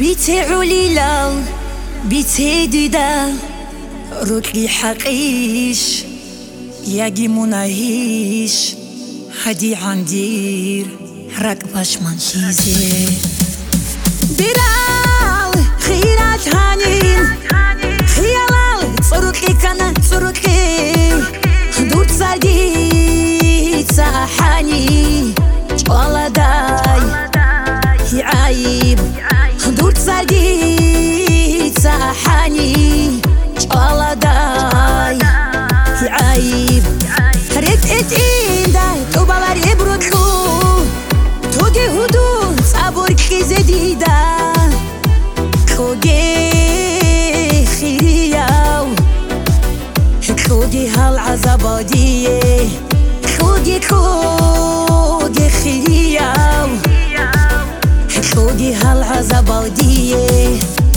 بيتي عليلة بيتي ديدا روتلي حقيش ياجي مناهيش هدي عندير راكباش منشيزي بيرال خيرات هانين خيالال صروتلي كان صروتلي دور تصادي تساحاني والله داي عايب دور تصادي تساحاني والله داي عايب ريت داي توبالار يبردلو توجي هدو صابورك زديدة خوجي خيرياو خوجي هالعزبادية خوجي خيرياو خوجي هالعزبادية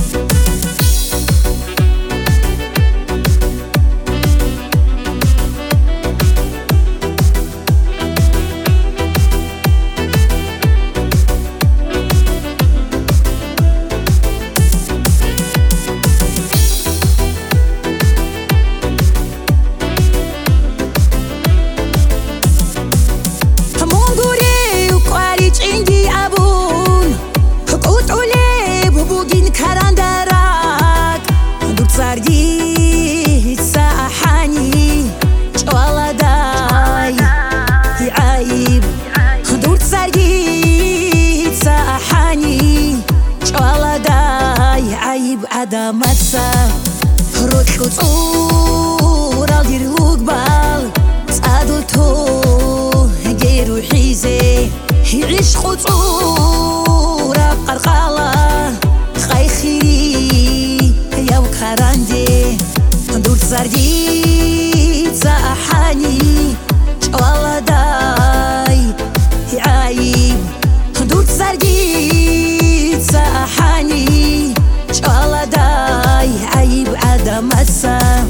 عدمتسا روح وصورة دير وقبال صادلتو جيرو حيزي يعيش خطورة بقرقالة خاي خيري يا وكراندي دور سردي تساحاني والله داي عايب دور سردي تساحاني والله داي عيب عدم السام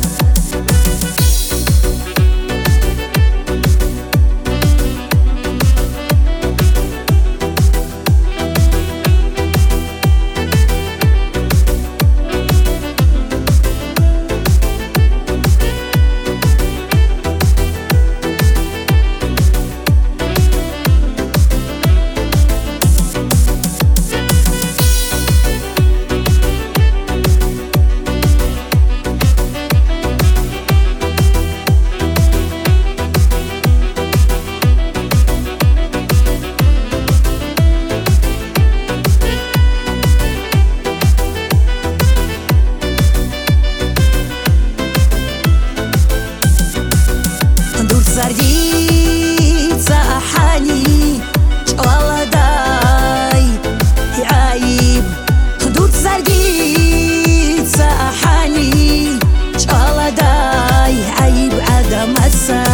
سردي تساحاني والله داي عايب دور سردي تساحاني والله داي عيب عدم السام